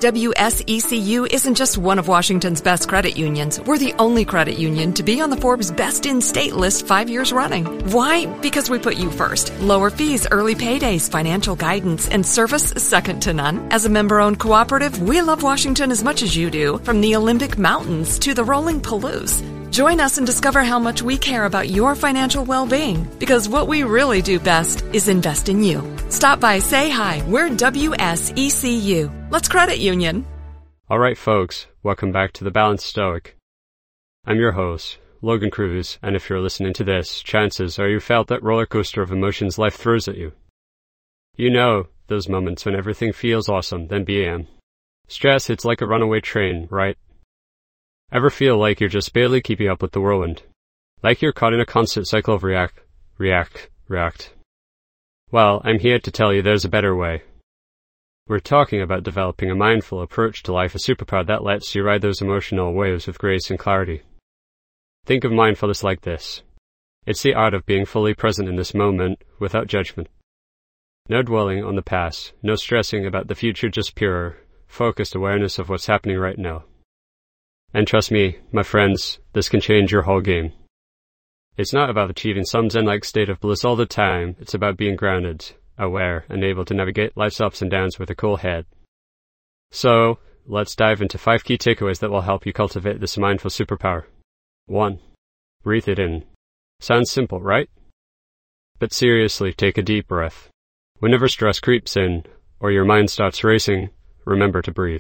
WSECU isn't just one of Washington's best credit unions. We're the only credit union to be on the Forbes Best in State list 5 years running. Why? Because we put you first. Lower fees, early paydays, financial guidance, and service second to none. As a member-owned cooperative, we love Washington as much as you do, from the Olympic Mountains to the rolling Palouse. Join us and discover how much we care about your financial well-being, because what we really do best is invest in you. Stop by, say hi. We're WSECU. Let's credit union. All right, folks, welcome back to The Balanced Stoic. I'm your host, Logan Cruz, and if you're listening to this, chances are you felt that roller coaster of emotions life throws at you. You know, those moments when everything feels awesome, then bam. Stress hits like a runaway train, right? Ever feel like you're just barely keeping up with the whirlwind? Like you're caught in a constant cycle of react. Well, I'm here to tell you there's a better way. We're talking about developing a mindful approach to life, a superpower that lets you ride those emotional waves with grace and clarity. Think of mindfulness like this. It's the art of being fully present in this moment without judgment. No dwelling on the past, no stressing about the future, just pure, focused awareness of what's happening right now. And trust me, my friends, this can change your whole game. It's not about achieving some zen-like state of bliss all the time. It's about being grounded, aware, and able to navigate life's ups and downs with a cool head. So, let's dive into 5 key takeaways that will help you cultivate this mindful superpower. 1. Breathe it in. Sounds simple, right? But seriously, take a deep breath. Whenever stress creeps in, or your mind starts racing, remember to breathe.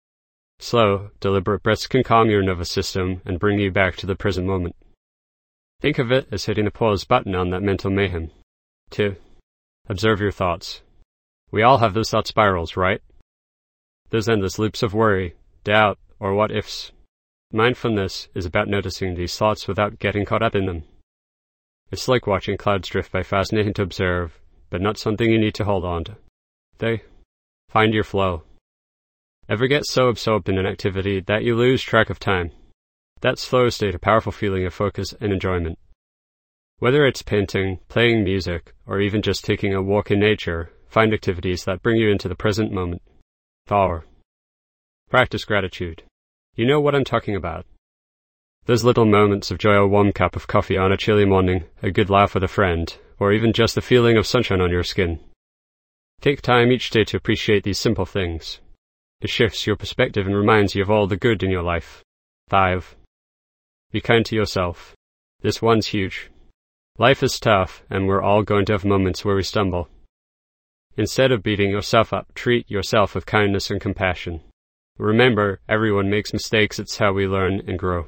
Slow, deliberate breaths can calm your nervous system and bring you back to the present moment. Think of it as hitting the pause button on that mental mayhem. 2. Observe your thoughts. We all have those thought spirals, right? Those endless loops of worry, doubt, or what-ifs. Mindfulness is about noticing these thoughts without getting caught up in them. It's like watching clouds drift by, fascinating to observe, but not something you need to hold on to. Find your flow. Ever get so absorbed in an activity that you lose track of time? That slow state, a powerful feeling of focus and enjoyment. Whether it's painting, playing music, or even just taking a walk in nature, find activities that bring you into the present moment. 4. Practice gratitude. You know what I'm talking about. Those little moments of joy, a warm cup of coffee on a chilly morning, a good laugh with a friend, or even just the feeling of sunshine on your skin. Take time each day to appreciate these simple things. It shifts your perspective and reminds you of all the good in your life. 5. Be kind to yourself. This one's huge. Life is tough, and we're all going to have moments where we stumble. Instead of beating yourself up, treat yourself with kindness and compassion. Remember, everyone makes mistakes. It's how we learn and grow.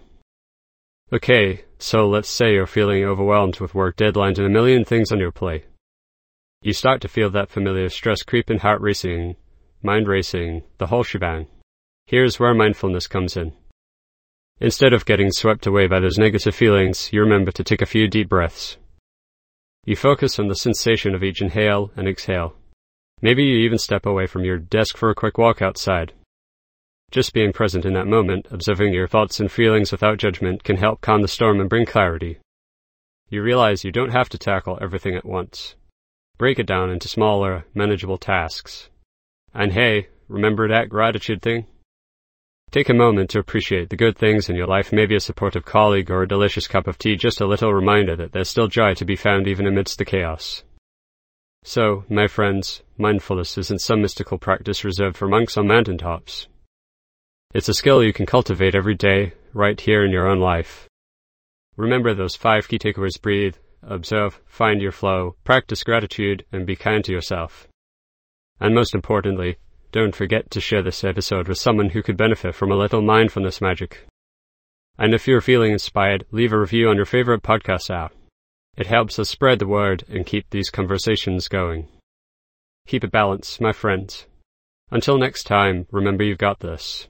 Okay, so let's say you're feeling overwhelmed with work deadlines and a million things on your plate. You start to feel that familiar stress creep in, heart racing, mind racing, the whole shebang. Here's where mindfulness comes in. Instead of getting swept away by those negative feelings, you remember to take a few deep breaths. You focus on the sensation of each inhale and exhale. Maybe you even step away from your desk for a quick walk outside. Just being present in that moment, observing your thoughts and feelings without judgment, can help calm the storm and bring clarity. You realize you don't have to tackle everything at once. Break it down into smaller, manageable tasks. And hey, remember that gratitude thing? Take a moment to appreciate the good things in your life, maybe a supportive colleague or a delicious cup of tea, just a little reminder that there's still joy to be found even amidst the chaos. So, my friends, mindfulness isn't some mystical practice reserved for monks on mountaintops. It's a skill you can cultivate every day, right here in your own life. Remember those 5 key takeaways: breathe, observe, find your flow, practice gratitude, and be kind to yourself. And most importantly, don't forget to share this episode with someone who could benefit from a little mindfulness magic. And if you're feeling inspired, leave a review on your favorite podcast app. It helps us spread the word and keep these conversations going. Keep it balanced, my friends. Until next time, remember you've got this.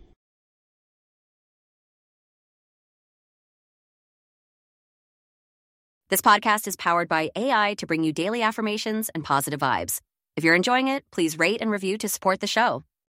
This podcast is powered by AI to bring you daily affirmations and positive vibes. If you're enjoying it, please rate and review to support the show.